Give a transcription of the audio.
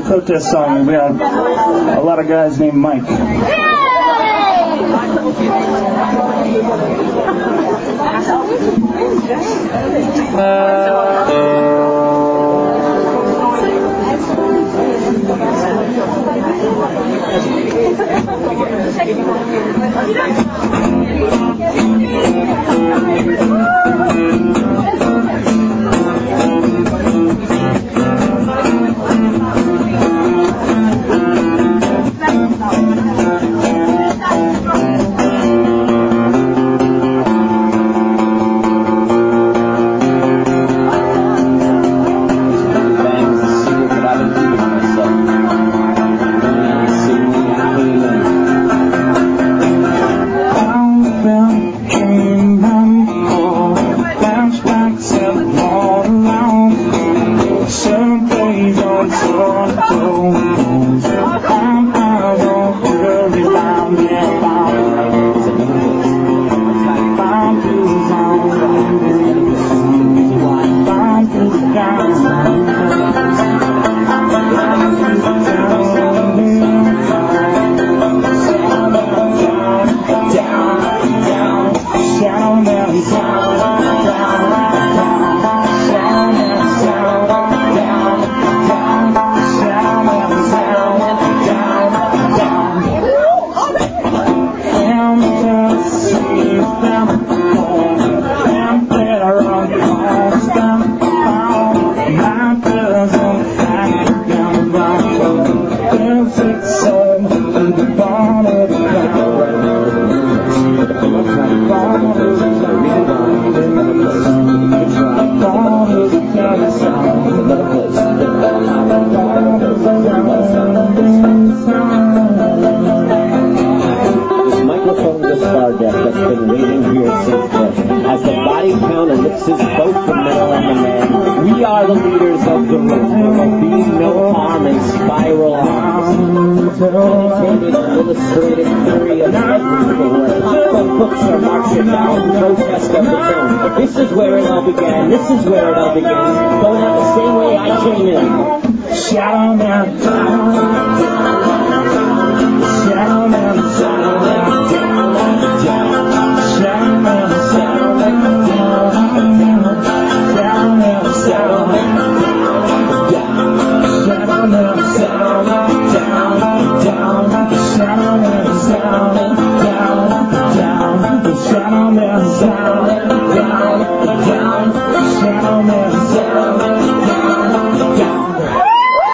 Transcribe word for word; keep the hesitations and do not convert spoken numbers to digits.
protest song. We had a lot of guys named Mike. This is where it all began. This is where it all began. Going out the same way I came in. Shadow man, shadow man, shadow man, shadow man, shadow man, shadow man, shadow man, shadow man, shadow man, shadow man, shadow man, down, down, shadow man, shadow man, down, down, shadow man, shadow man, down, down, shadow man, shadow man.